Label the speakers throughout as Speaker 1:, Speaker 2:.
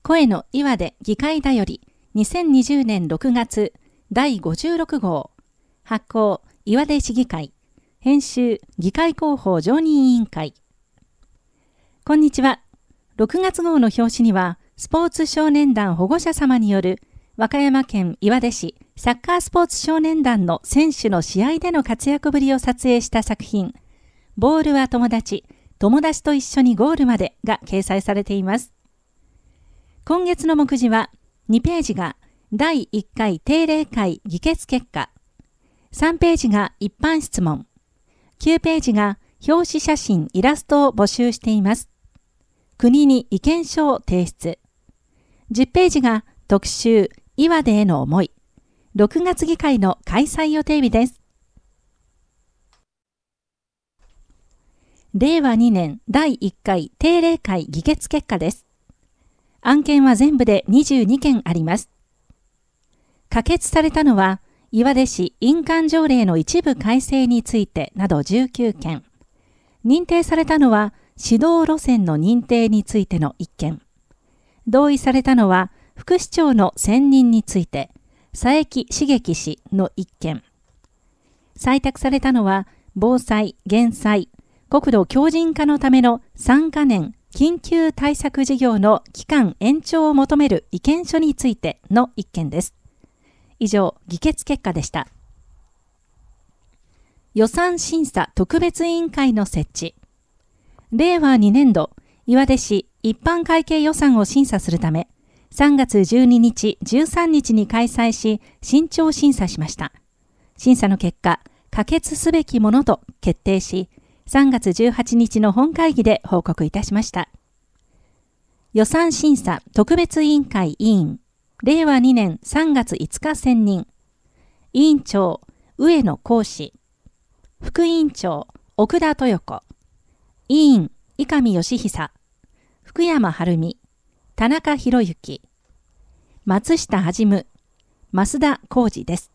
Speaker 1: 声の岩手議会だより2020年6月第56号発行岩手市議会編集議会広報常任委員会。こんにちは。6月号の表紙にはスポーツ少年団保護者様による和歌山県岩手市サッカースポーツ少年団の選手の試合での活躍ぶりを撮影した作品ボールは友達、友達と一緒にゴールまでが掲載されています。今月の目次は2ページが第1回定例会議決結果、3ページが一般質問、9ページが表紙写真イラストを募集しています。国に意見書を提出。10ページが特集岩手への思い、6月議会の開催予定日です。令和2年第1回定例会議決結果です。案件は全部で22件あります。可決されたのは、岩手市印鑑条例の一部改正についてなど19件。認定されたのは、指導路線の認定についての1件。同意されたのは、副市長の選任について、佐伯茂樹氏の1件。採択されたのは、防災・減災、国土強靭化のための3カ年緊急対策事業の期間延長を求める意見書についての1件です。以上、議決結果でした。予算審査特別委員会の設置。令和2年度、岩手市一般会計予算を審査するため、3月12日、13日に開催し、慎重審査しました。審査の結果、可決すべきものと決定し、3月18日の本会議で報告いたしました。予算審査特別委員会委員、令和2年3月5日選任。委員長、上野浩氏。副委員長、奥田豊子。委員、伊上義久。福山晴美。田中博之。松下はじむ。増田浩二です。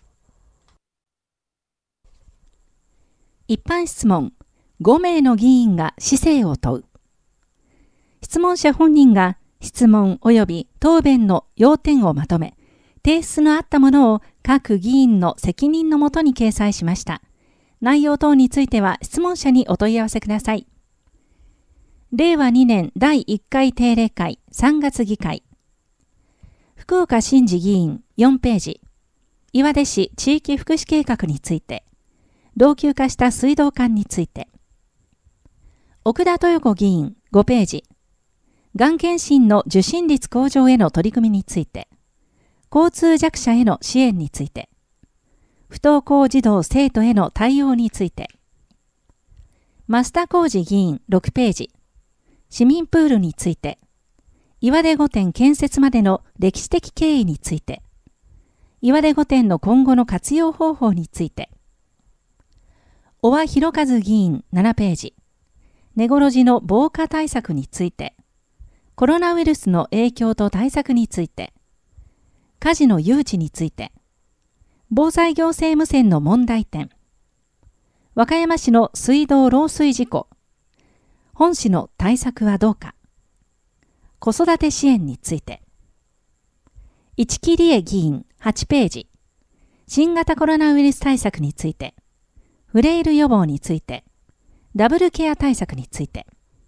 Speaker 1: 一般質問。5名の議員が市政を問う。質問者本人が質問及び答弁の要点をまとめ、提出のあったものを各議員の責任のもとに掲載しました。内容等については質問者にお問い合わせください。令和2年第1回定例会3月議会。福岡伸二議員4ページ。岩手市地域福祉計画について。老朽化した水道管について。奥田豊子議員5ページ。がん検診の受診率向上への取り組みについて。交通弱者への支援について。不登校児童生徒への対応について。増田浩二議員6ページ。市民プールについて。岩手御殿建設までの歴史的経緯について。岩手御殿の今後の活用方法について。小和博和議員7ページ。根来寺の防火対策について、コロナウイルスの影響と対策について、火事の誘致について、防災行政無線の問題点、和歌山市の水道漏水事故、本市の対策はどうか、子育て支援について、市木理恵議員8ページ、新型コロナウイルス対策について、フレイル予防について、ダブルケア対策について。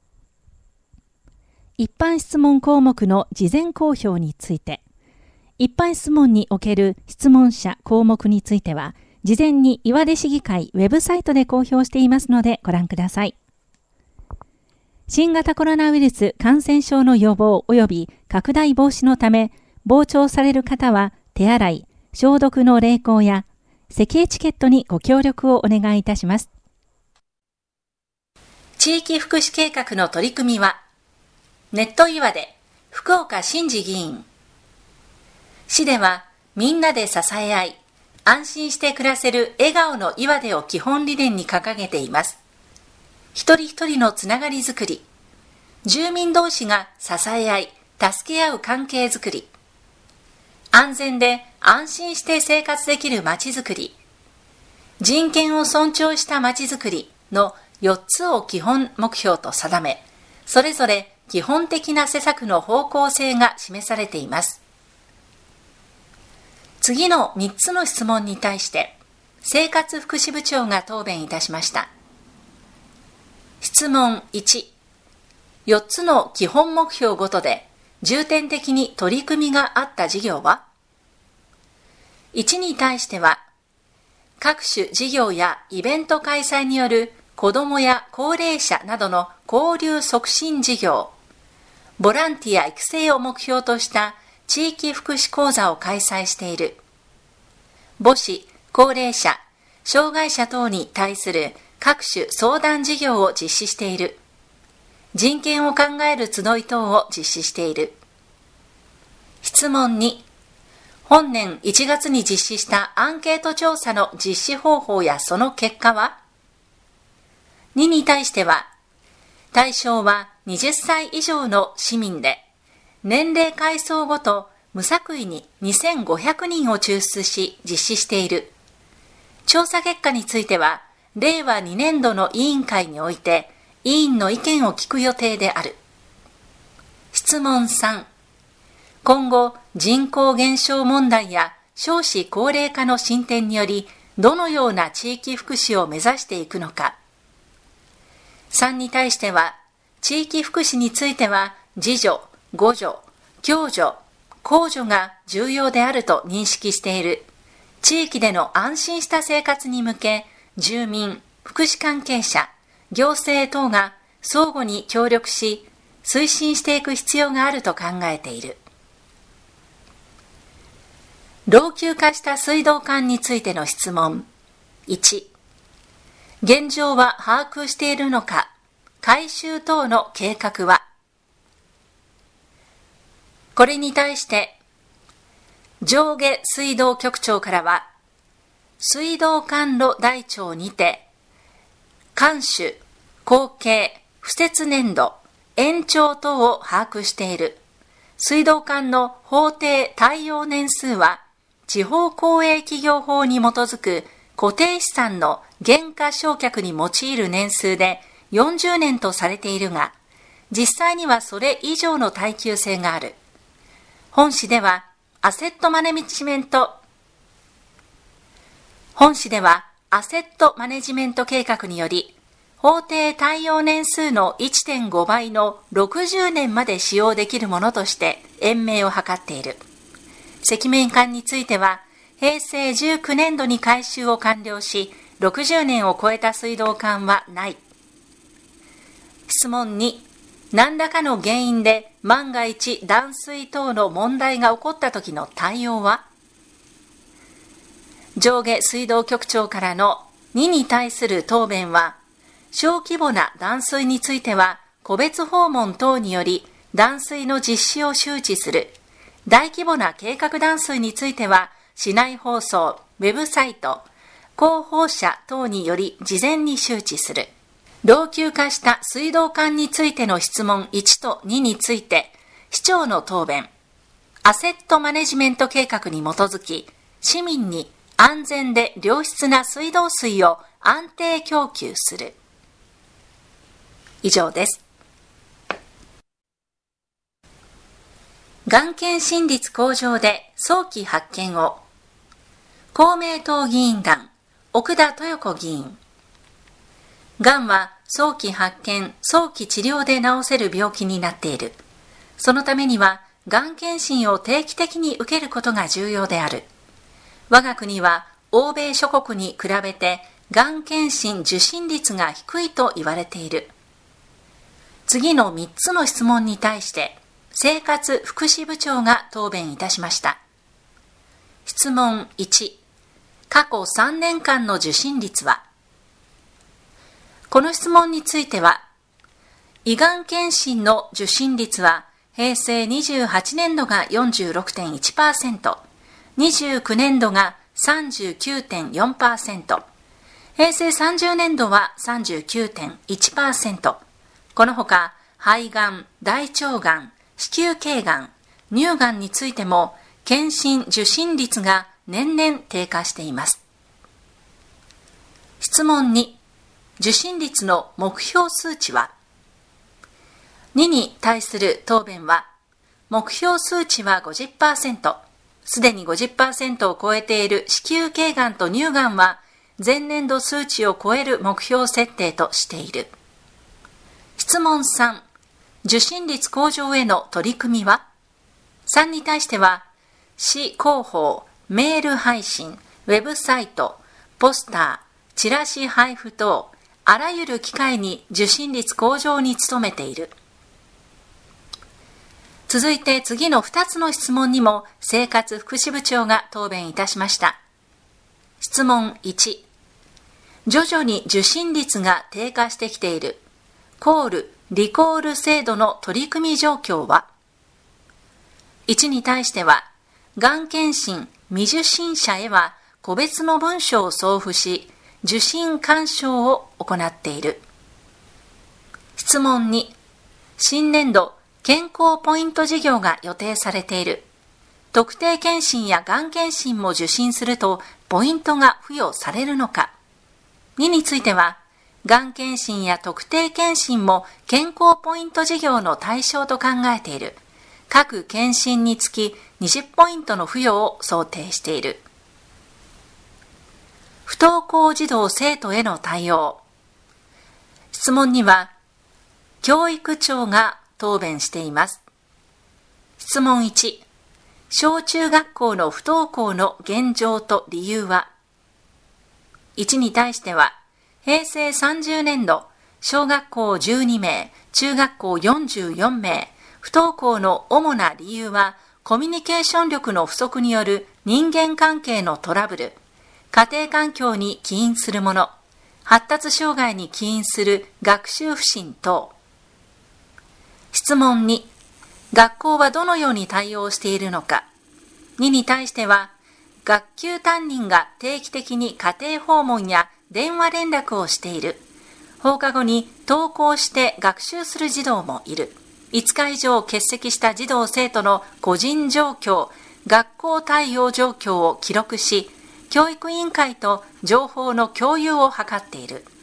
Speaker 1: 一般質問項目の事前公表について。一般質問における質問者項目については、事前に岩手市議会ウェブサイトで公表していますのでご覧ください。新型コロナウイルス感染症の予防及び拡大防止のため、傍聴される方は手洗い、消毒の励行や、席エチケットにご協力をお願いいたします。地域福祉計画の取り組みは、ネット岩手、福岡伸二議員。市では、みんなで支え合い、安心して暮らせる笑顔の岩手を基本理念に掲げています。一人一人のつながりづくり、住民同士が支え合い、助け合う関係づくり、安全で安心して生活できるまちづくり、人権を尊重したまちづくりの4つを基本目標と定め、それぞれ基本的な施策の方向性が示されています。次の3つの質問に対して生活福祉部長が答弁いたしました。質問1、4つの基本目標ごとで重点的に取り組みがあった事業は？ 1 に対しては、各種事業やイベント開催による子どもや高齢者などの交流促進事業、ボランティア育成を目標とした地域福祉講座を開催している。母子、高齢者、障害者等に対する各種相談事業を実施している。人権を考える集い等を実施している。質問2、本年1月に実施したアンケート調査の実施方法やその結果は？ 2 に対しては、対象は20歳以上の市民で、年齢階層ごと無作為に2500人を抽出し実施している。調査結果については、令和2年度の委員会において、委員の意見を聞く予定である。質問3、今後人口減少問題や少子高齢化の進展によりどのような地域福祉を目指していくのか。3に対しては、地域福祉については自助、互助、共助、公助が重要であると認識している。地域での安心した生活に向け、住民、福祉関係者、行政等が相互に協力し、推進していく必要があると考えている。老朽化した水道管についての質問。1、現状は把握しているのか、改修等の計画は？これに対して、上下水道局長からは、水道管路台帳にて、管種、後継、敷設年度、延長等を把握している。水道管の法定耐用年数は、地方公営企業法に基づく固定資産の減価償却に用いる年数で40年とされているが、実際にはそれ以上の耐久性がある。本市ではアセットマネジメント計画により、法定耐用年数の 1.5 倍の60年まで使用できるものとして延命を図っている。赤面管については、平成19年度に改修を完了し、60年を超えた水道管はない。質問2、何らかの原因で万が一断水等の問題が起こった時の対応は？上下水道局長からの2に対する答弁は、小規模な断水については、個別訪問等により断水の実施を周知する。大規模な計画断水については、市内放送、ウェブサイト、広報者等により事前に周知する。老朽化した水道管についての質問1と2について、市長の答弁、アセットマネジメント計画に基づき、市民に安全で良質な水道水を安定供給する。以上です。がん検診率向上で早期発見を。公明党議員団、奥田豊子議員。がんは早期発見、早期治療で治せる病気になっている。そのためには、がん検診を定期的に受けることが重要である。我が国は欧米諸国に比べて、がん検診受診率が低いと言われている。次の3つの質問に対して、生活福祉部長が答弁いたしました。質問1、過去3年間の受診率は？この質問については、胃がん検診の受診率は平成28年度が 46.1%、29年度が 39.4%、平成30年度は 39.1%、このほか肺がん、大腸がん、子宮頸がん、乳がんについても検診受診率が年々低下しています。質問2、受診率の目標数値は？ 2に対する答弁は、目標数値は 50%、すでに 50% を超えている子宮頸がんと乳がんは、前年度数値を超える目標設定としている。質問3、受診率向上への取り組みは？ 3 に対しては、市広報、メール配信、ウェブサイト、ポスター、チラシ配布等、あらゆる機会に受診率向上に努めている。続いて次の2つの質問にも生活福祉部長が答弁いたしました。質問1、徐々に受診率が低下してきているコール・リコール制度の取り組み状況は？ 1 に対しては、がん検診未受診者へは個別の文書を送付し、受診勧奨を行っている。質問2、新年度健康ポイント事業が予定されている。特定健診やがん検診も受診するとポイントが付与されるのか。2については、がん検診や特定健診も健康ポイント事業の対象と考えている。各検診につき20ポイントの付与を想定している。不登校児童生徒への対応。質問には、教育長が答弁しています。質問1、小中学校の不登校の現状と理由は？ 1 に対しては、平成30年度、小学校12名、中学校44名、不登校の主な理由は、コミュニケーション力の不足による人間関係のトラブル、家庭環境に起因するもの、発達障害に起因する学習不振等。質問2、学校はどのように対応しているのか。2に対しては、学級担任が定期的に家庭訪問や電話連絡をしている。放課後に登校して学習する児童もいる。5日以上欠席した児童生徒の個人状況、学校対応状況を記録し、教育委員会と情報の共有を図っている。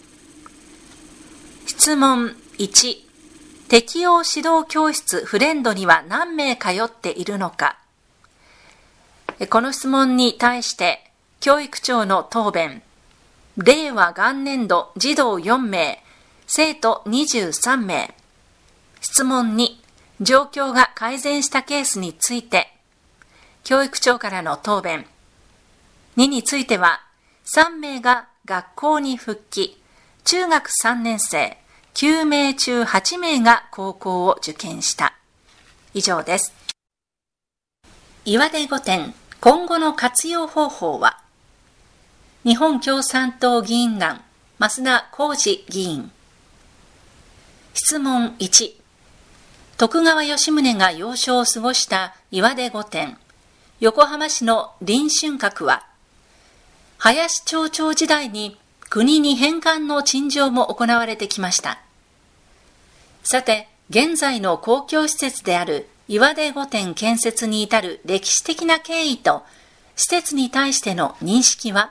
Speaker 1: 質問1、適応指導教室フレンドには何名通っているのか。この質問に対して教育長の答弁、令和元年度児童4名、生徒23名。質問2、状況が改善したケースについて、教育長からの答弁。2については、3名が学校に復帰、中学3年生、9名中8名が高校を受験した。以上です。岩出御殿、今後の活用方法は？日本共産党議員団、増田浩二議員。質問1、徳川吉宗が幼少を過ごした岩出御殿、横浜市の臨春閣は、林町長時代に国に返還の陳情も行われてきました。さて、現在の公共施設である岩出御殿建設に至る歴史的な経緯と施設に対しての認識は？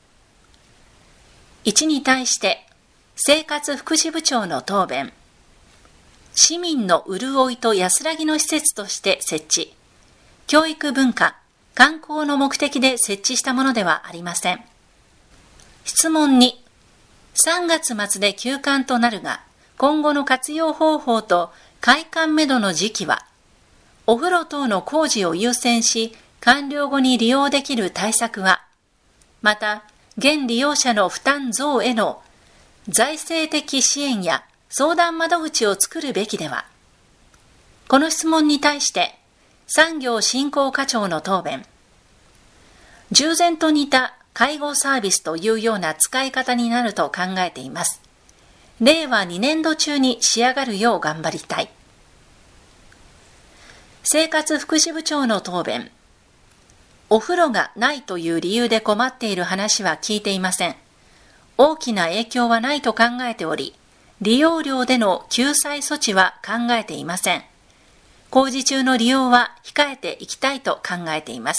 Speaker 1: 1 に対して生活福祉部長の答弁。市民の潤いと安らぎの施設として設置。教育文化、観光の目的で設置したものではありません。質問2、3月末で休館となるが、今後の活用方法と開館めどの時期は、お風呂等の工事を優先し、完了後に利用できる対策は、また、現利用者の負担増への財政的支援や相談窓口を作るべきでは。この質問に対して、産業振興課長の答弁。従前と似た介護サービスというような使い方になると考えています。令和2年度中に仕上がるよう頑張りたい。生活福祉部長の答弁。お風呂がないという理由で困っている話は聞いていません。大きな影響はないと考えており、利用料での救済措置は考えていません。工事中の利用は控えていきたいと考えています。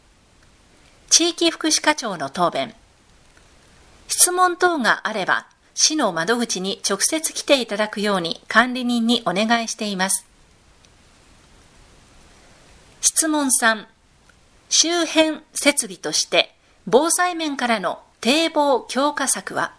Speaker 1: 地域福祉課長の答弁。質問等があれば、 市の窓口に直接来ていただくように管理人にお願いしています。質問3、周辺設備として防災面からの堤防強化策は？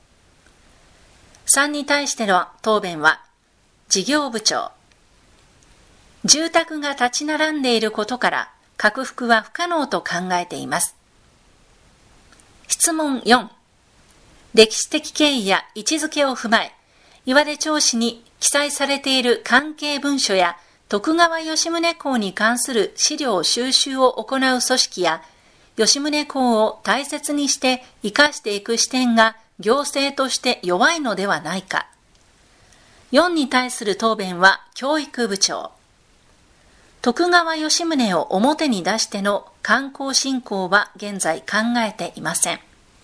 Speaker 1: 3 に対しての答弁は、事業部長。住宅が立ち並んでいることから拡幅は不可能と考えています。質問4、歴史的経緯や位置づけを踏まえ、岩出町史に記載されている関係文書や徳川吉宗公に関する資料収集を行う組織や、吉宗公を大切にして生かしていく視点が行政として弱いのではないか。4に対する答弁は教育部長。徳川吉宗を表に出しての観光振興は現在考えていません。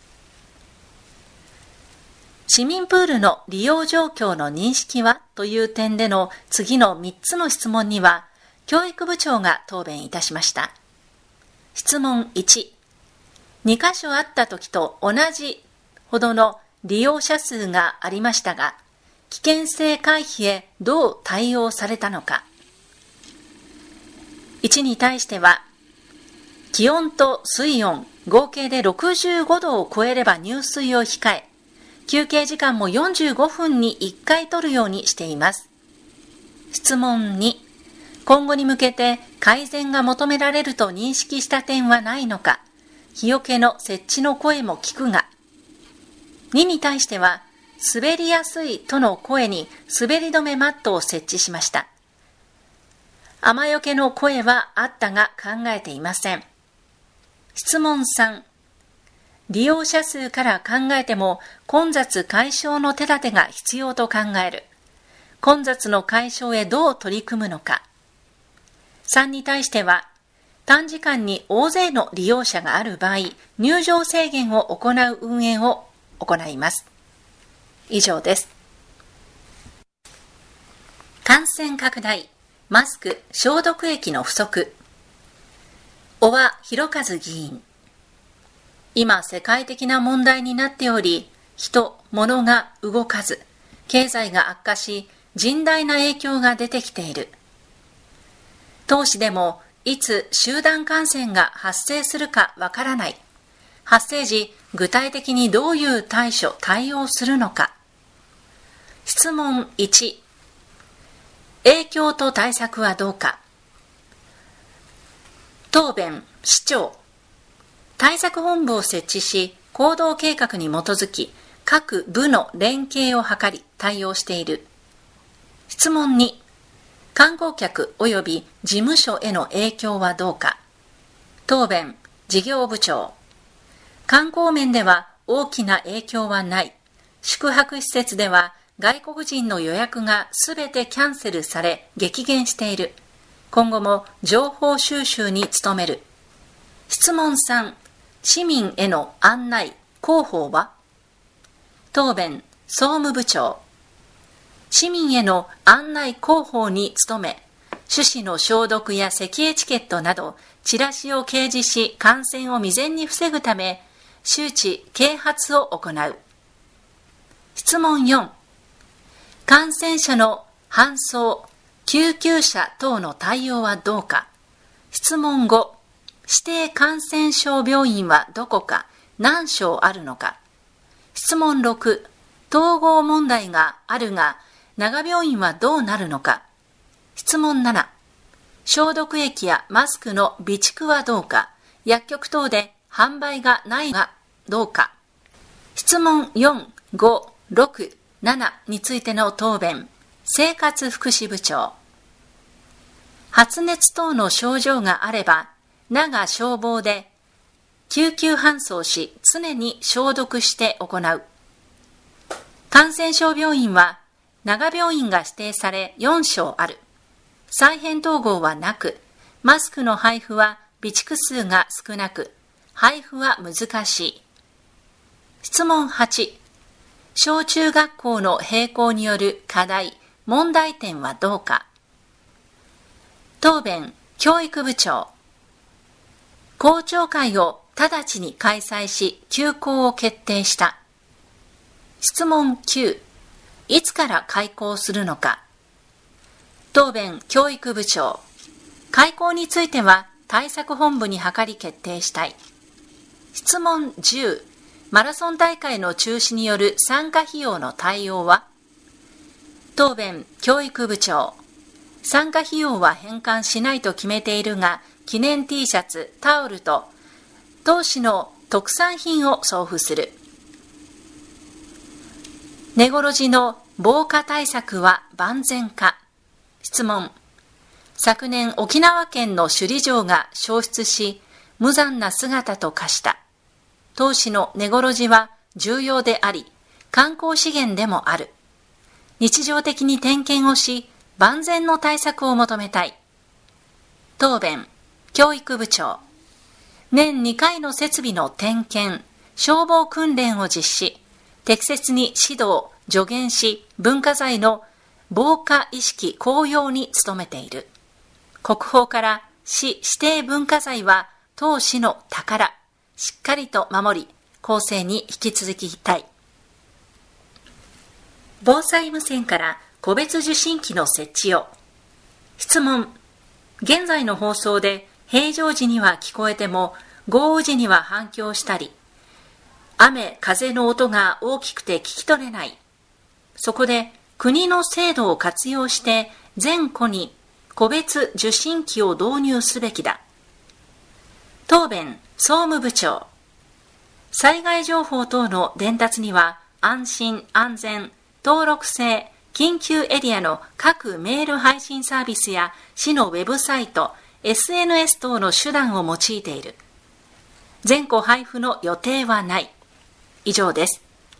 Speaker 1: 市民プールの利用状況の認識はという点での次の3つの質問には、教育部長が答弁いたしました。質問1、2カ所あった時と同じほどの利用者数がありましたが、危険性回避へどう対応されたのか。1に対しては、気温と水温合計で65度を超えれば入水を控え、休憩時間も45分に1回取るようにしています。質問2、今後に向けて改善が求められると認識した点はないのか、日よけの設置の声も聞くが。2に対しては、滑りやすいとの声に滑り止めマットを設置しました。雨よけの声はあったが考えていません。質問3、利用者数から考えても混雑解消の手立てが必要と考える。混雑の解消へどう取り組むのか。3に対しては、短時間に大勢の利用者がある場合、入場制限を行う運営を行います。以上です。感染拡大、マスク、消毒液の不足。小和博一議員。今世界的な問題になっており、人、物が動かず、経済が悪化し、甚大な影響が出てきている。当市でも、いつ集団感染が発生するかわからない。発生時、具体的にどういう対応するのか。質問1、影響と対策はどうか。答弁、市長。対策本部を設置し、行動計画に基づき、各部の連携を図り対応している。質問2、観光客及び事務所への影響はどうか。答弁、事業部長。観光面では大きな影響はない。宿泊施設では外国人の予約がすべてキャンセルされ激減している。今後も情報収集に努める。質問3、市民への案内、広報は？答弁、総務部長。市民への案内広報に努め、手指の消毒や咳エチケットなど、チラシを掲示し感染を未然に防ぐため、周知・啓発を行う。質問4、感染者の搬送、救急車等の対応はどうか。質問5、指定感染症病院はどこか、何床あるのか。質問6、統合問題があるが、長病院はどうなるのか。質問7、消毒液やマスクの備蓄はどうか。薬局等で販売がないがどうか。質問4、5、6、7についての答弁、生活福祉部長。発熱等の症状があれば、長消防で救急搬送し、常に消毒して行う。感染症病院は、長病院が指定され4床ある。再編統合はなく、マスクの配布は備蓄数が少なく、配布は難しい。質問8、小中学校の閉校による課題、問題点はどうか。答弁、教育部長。校長会を直ちに開催し、休校を決定した。 質問9、いつから開校するのか。答弁教育部長、開校については対策本部に諮り決定したい。質問10、マラソン大会の中止による参加費用の対応は。答弁教育部長、参加費用は返還しないと決めているが、記念 T シャツ、タオルと当市の特産品を送付する。根来路の防火対策は万全か。質問、昨年沖縄県の首里城が消失し、無残な姿と化した。当市の根来路は重要であり、観光資源でもある。日常的に点検をし、万全の対策を求めたい。答弁、教育部長、年2回の設備の点検、消防訓練を実施、適切に指導、助言し、文化財の防火意識向揚に努めている。国宝から市指定文化財は当市の宝、しっかりと守り、後世に引き続きたい。防災無線から個別受信機の設置を。質問、現在の放送で平常時には聞こえても豪雨時には反響したり、雨、風の音が大きくて聞き取れない。そこで国の制度を活用して全戸に個別受信機を導入すべきだ。答弁、総務部長、災害情報等の伝達には安心安全、登録制、緊急エリアの各メール配信サービスや市のウェブサイト、SNS 等の手段を用いている。全戸配布の予定はない。以上です。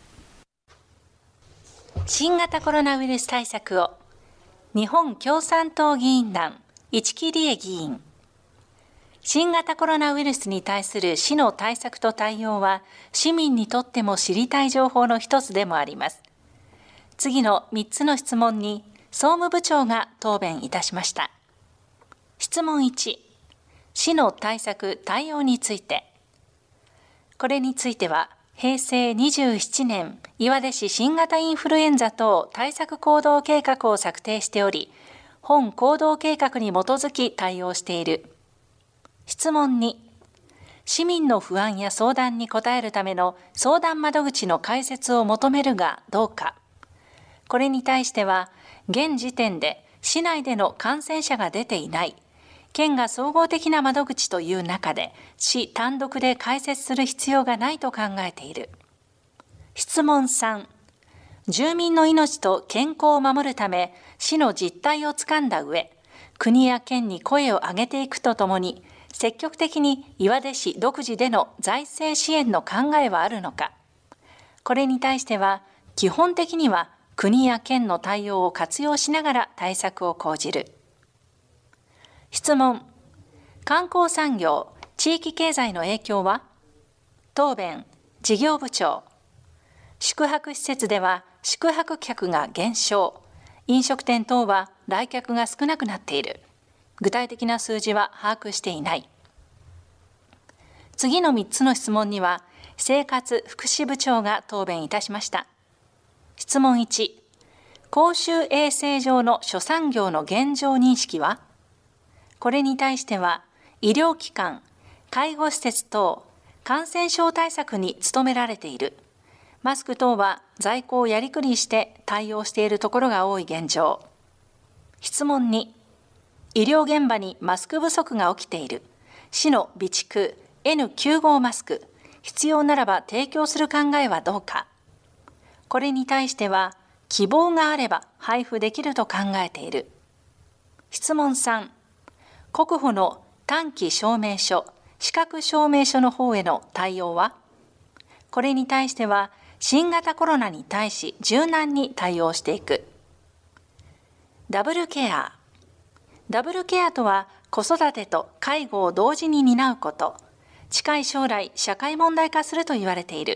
Speaker 1: 新型コロナウイルス対策を。日本共産党議員団、市木理恵議員。新型コロナウイルスに対する市の対策と対応は、市民にとっても知りたい情報の一つでもあります。次の3つの質問に、総務部長が答弁いたしました。質問1、市の対策・対応について。これについては、平成27年、岩出市新型インフルエンザ等対策行動計画を策定しており、本行動計画に基づき対応している。質問2、市民の不安や相談に応えるための相談窓口の開設を求めるがどうか。これに対しては、現時点で市内での感染者が出ていない。県が総合的な窓口という中で、市単独で開設する必要がないと考えている。質問3、住民の命と健康を守るため、市の実態をつかんだ上、国や県に声を上げていくとともに、積極的に岩出市独自での財政支援の考えはあるのか。これに対しては、基本的には国や県の対応を活用しながら対策を講じる。質問、観光産業・地域経済の影響は。答弁、事業部長、宿泊施設では宿泊客が減少、飲食店等は来客が少なくなっている。具体的な数字は把握していない。次の3つの質問には、生活福祉部長が答弁いたしました。質問1、公衆衛生上の諸産業の現状認識は。これに対しては、医療機関、介護施設等、感染症対策に努められている。マスク等は在庫をやりくりして対応しているところが多い現状。質問2、医療現場にマスク不足が起きている。市の備蓄 N95 マスク、必要ならば提供する考えはどうか。これに対しては、希望があれば配布できると考えている。質問3、国保の短期証明書、資格証明書の方への対応は。これに対しては、新型コロナに対し柔軟に対応していく。ダブルケア。ダブルケアとは、子育てと介護を同時に担うこと。近い将来、社会問題化すると言われている。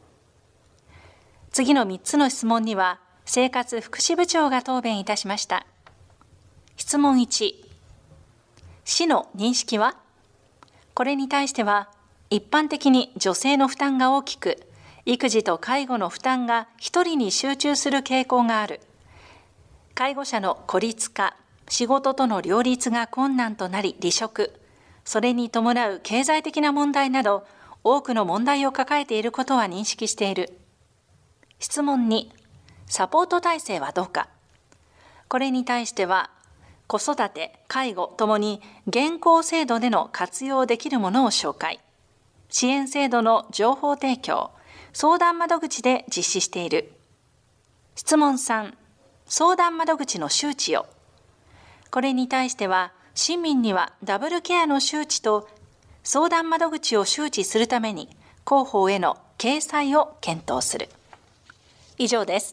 Speaker 1: 次の3つの質問には、生活福祉部長が答弁いたしました。質問1、市の認識は。これに対しては、一般的に女性の負担が大きく、 育児と介護の負担が一人に集中する傾向がある。介護者の孤立化、仕事との両立が困難となり離職、それに伴う経済的な問題など、多くの問題を抱えていることは認識している。質問2、サポート体制はどうか。これに対しては、子育て、介護ともに現行制度での活用できるものを紹介。支援制度の情報提供、相談窓口で実施している。質問3、相談窓口の周知を。これに対しては、市民にはダブルケアの周知と相談窓口を周知するために広報への掲載を検討する。以上です。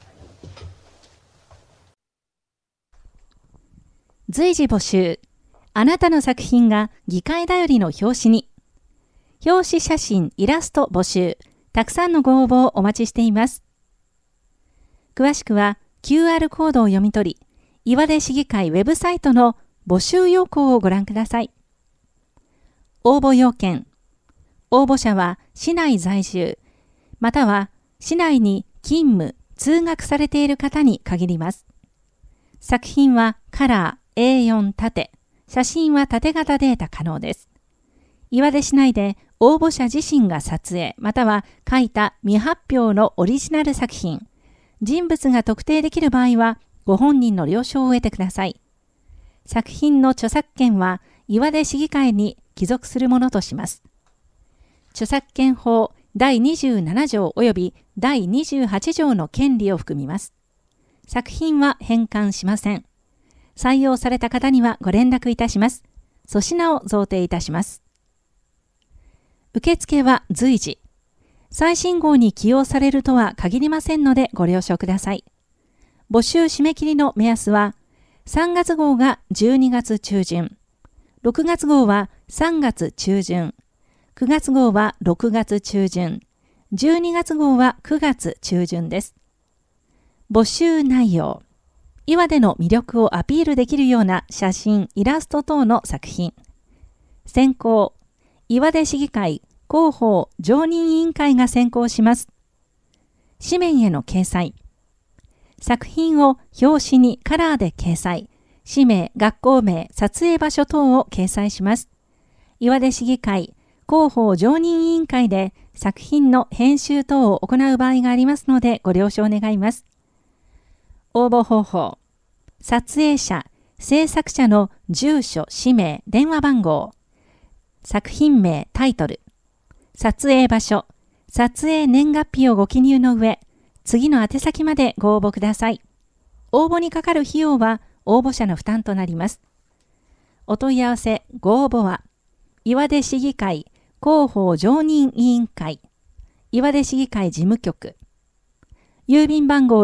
Speaker 1: 随時募集。あなたの作品が議会だよりの表紙に。表紙写真、イラスト募集。たくさんのご応募をお待ちしています。詳しくは QR コードを読み取り、岩出市議会ウェブサイトの募集要項をご覧ください。応募要件。応募者は市内在住、または市内に勤務、通学されている方に限ります。作品はカラー、A4 縦、写真は縦型データ可能です。岩出市内で応募者自身が撮影、または書いた未発表のオリジナル作品、人物が特定できる場合はご本人の了承を得てください。作品の著作権は岩出市議会に帰属するものとします。著作権法第27条及び第28条の権利を含みます。作品は返還しません。採用された方にはご連絡いたします。粗品を贈呈いたします。受付は随時。最新号に起用されるとは限りませんのでご了承ください。募集締め切りの目安は、3月号が12月中旬、6月号は3月中旬、9月号は6月中旬、12月号は9月中旬です。募集内容。岩出の魅力をアピールできるような写真、イラスト等の作品。選考。岩出市議会広報常任委員会が選考します。紙面への掲載。作品を表紙にカラーで掲載。氏名、学校名、撮影場所等を掲載します。岩出市議会広報常任委員会で作品の編集等を行う場合がありますのでご了承願います。応募方法。撮影者、制作者の住所、氏名、電話番号。作品名、タイトル。撮影場所、撮影年月日をご記入の上、次の宛先までご応募ください。応募にかかる費用は応募者の負担となります。お問い合わせ、ご応募は、岩出市議会広報常任委員会、岩出市議会事務局、郵便番号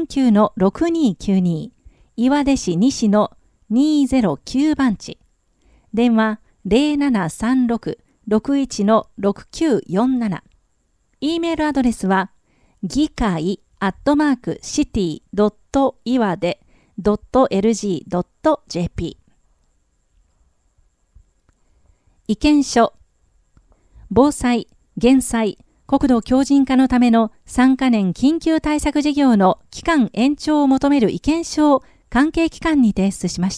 Speaker 1: 649-6292、岩出市西の209番地、電話 0736-61-6947、E メールアドレスは、議会@city.iwade.lg.jp。意見書。防災・減災・国土強靭化のための3カ年緊急対策事業の期間延長を求める意見書を関係機関に提出しました。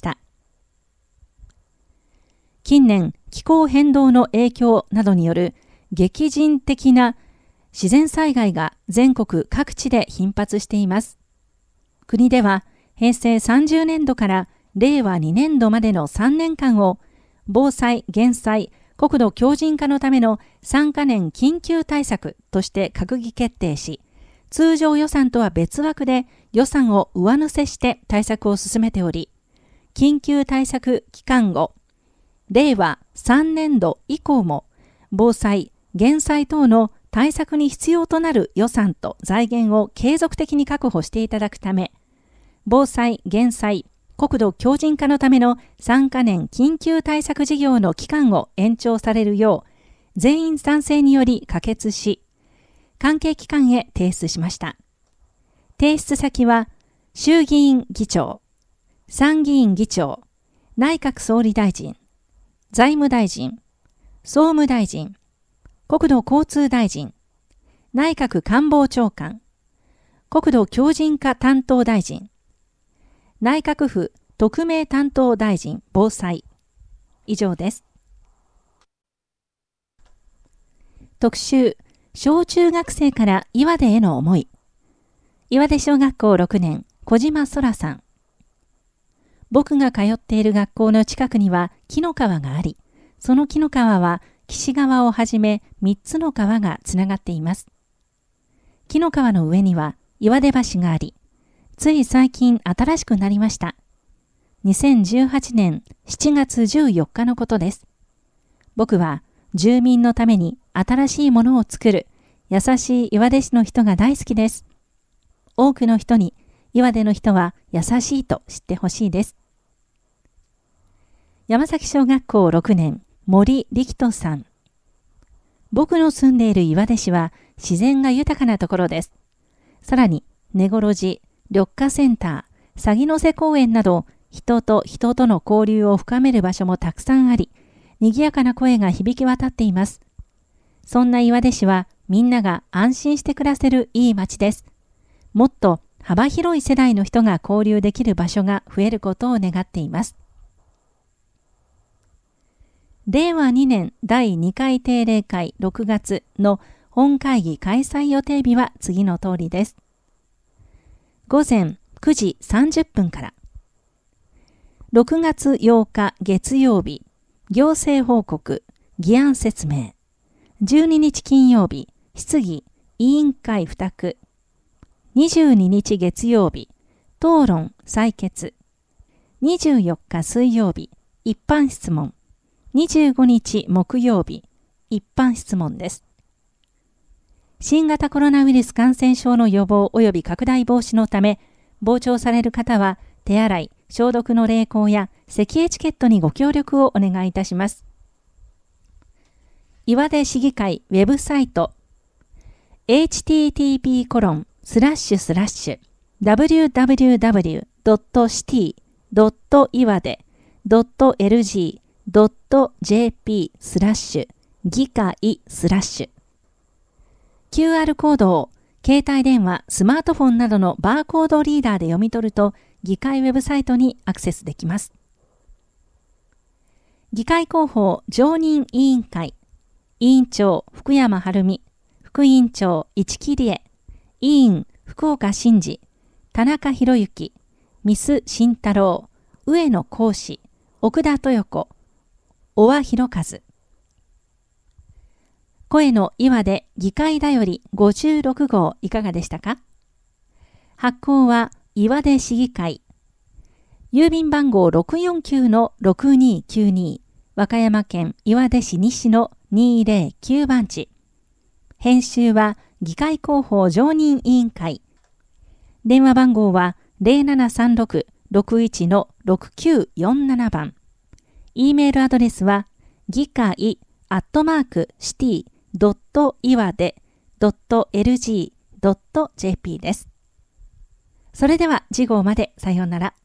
Speaker 1: 近年、気候変動の影響などによる激甚的な自然災害が全国各地で頻発しています。国では平成30年度から令和2年度までの3年間を防災・減災・国土強靭化のための3カ年緊急対策として閣議決定し、通常予算とは別枠で予算を上乗せして対策を進めており、緊急対策期間後、令和3年度以降も防災・減災等の対策に必要となる予算と財源を継続的に確保していただくため、防災・減災・国土強靭化のための3カ年緊急対策事業の期間を延長されるよう、全員賛成により可決し、関係機関へ提出しました。提出先は、衆議院議長、参議院議長、内閣総理大臣、財務大臣、総務大臣、国土交通大臣、 内閣官房長官、国土強靭化担当大臣、内閣府特命担当大臣防災。以上です。特集、小中学生から岩手への思い。岩手小学校6年、小島空さん。僕が通っている学校の近くには紀の川があり、その紀の川は岸川をはじめ3つの川がつながっています。紀の川の上には岩出橋があり、つい最近新しくなりました。2018年7月14日のことです。僕は住民のために新しいものを作る優しい岩出市の人が大好きです。多くの人に岩手の人は優しいと知ってほしいです。山崎小学校6年、森力人さん。僕の住んでいる岩出市は自然が豊かなところです。さらに、根来寺、緑化センター、鷺の瀬公園など、人と人との交流を深める場所もたくさんあり、賑やかな声が響き渡っています。そんな岩出市はみんなが安心して暮らせるいい街です。もっと幅広い世代の人が交流できる場所が増えることを願っています。令和2年第2回定例会6月の本会議開催予定日は次の通りです。午前9時30分から。6月8日月曜日、行政報告、議案説明。12日金曜日、質疑、委員会付託。22日月曜日、討論、採決。24日水曜日、一般質問。25日木曜日、一般質問です。新型コロナウイルス感染症の予防及び拡大防止のため、傍聴される方は手洗い、消毒の励行や咳エチケットにご協力をお願いいたします。岩手市議会ウェブサイト http://www.city.iwade.lg.jp/ 議会/QR コードを携帯電話、スマートフォンなどのバーコードリーダーで読み取ると議会ウェブサイトにアクセスできます。議会広報常任委員会委員長福山晴美、副委員長市木理恵、委員福岡真嗣、田中博之、ミス慎太郎、上野浩志、奥田豊子、小和博和。声の岩で議会だより56号いかがでしたか？発行は岩出市議会。郵便番号 649-6292 和歌山県岩出市西の209番地。編集は議会広報常任委員会。電話番号は 0736-61-6947 番。E メールアドレスは議会@city.iwade.lg.jp です。それでは次号までさようなら。